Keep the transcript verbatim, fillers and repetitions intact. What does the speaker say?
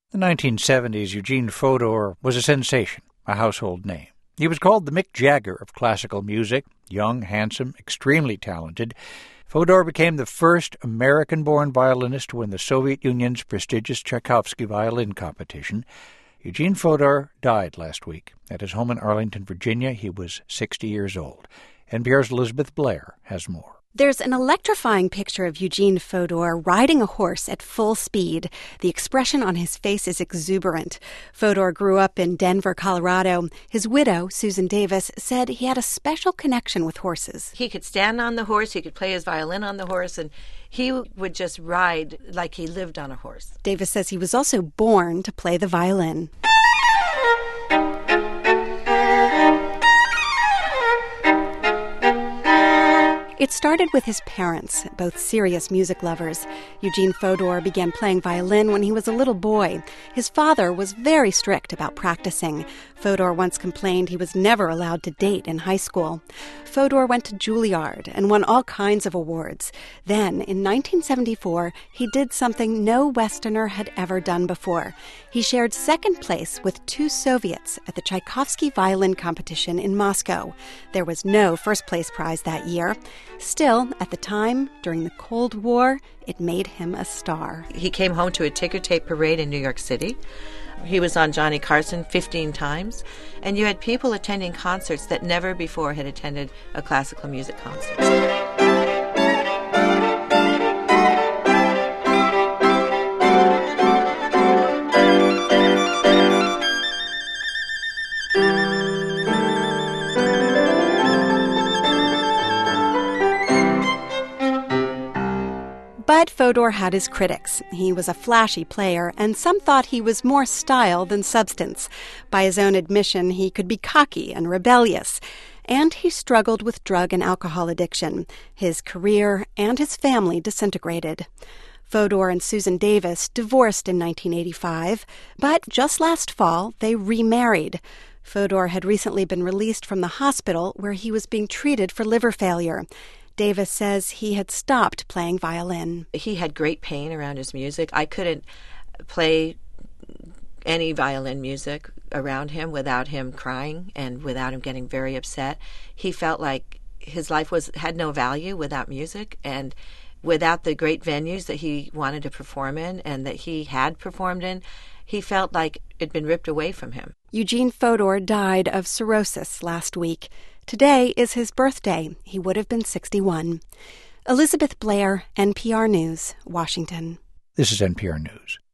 The nineteen seventies, Eugene Fodor was a sensation, a household name. He was called the Mick Jagger of classical music, young, handsome, extremely talented. Fodor became the first American-born violinist to win the Soviet Union's prestigious Tchaikovsky violin competition. Eugene Fodor died last week. At his home in Arlington, Virginia, he was sixty years old. N P R's Elizabeth Blair has more. There's an electrifying picture of Eugene Fodor riding a horse at full speed. The expression on his face is exuberant. Fodor grew up in Denver, Colorado. His widow, Susan Davis, said he had a special connection with horses. He could stand on the horse, he could play his violin on the horse, and he would just ride like he lived on a horse. Davis says he was also born to play the violin. It started with his parents, both serious music lovers. Eugene Fodor began playing violin when he was a little boy. His father was very strict about practicing. Fodor once complained he was never allowed to date in high school. Fodor went to Juilliard and won all kinds of awards. Then, in nineteen seventy-four, he did something no Westerner had ever done before. He shared second place with two Soviets at the Tchaikovsky violin competition in Moscow. There was no first place prize that year. Still, at the time, during the Cold War, it made him a star. He came home to a ticker tape parade in New York City. He was on Johnny Carson fifteen times, and you had people attending concerts that never before had attended a classical music concert. But Fodor had his critics. He was a flashy player, and some thought he was more style than substance. By his own admission, he could be cocky and rebellious. And he struggled with drug and alcohol addiction. His career and his family disintegrated. Fodor and Susan Davis divorced in nineteen eighty-five, but just last fall, they remarried. Fodor had recently been released from the hospital where he was being treated for liver failure. Davis says he had stopped playing violin. He had great pain around his music. I couldn't play any violin music around him without him crying and without him getting very upset. He felt like his life was had no value without music and without the great venues that he wanted to perform in and that he had performed in. He felt like it'd been ripped away from him. Eugene Fodor died of cirrhosis last week. Today is his birthday. He would have been sixty-one. Elizabeth Blair, N P R News, Washington. This is N P R News.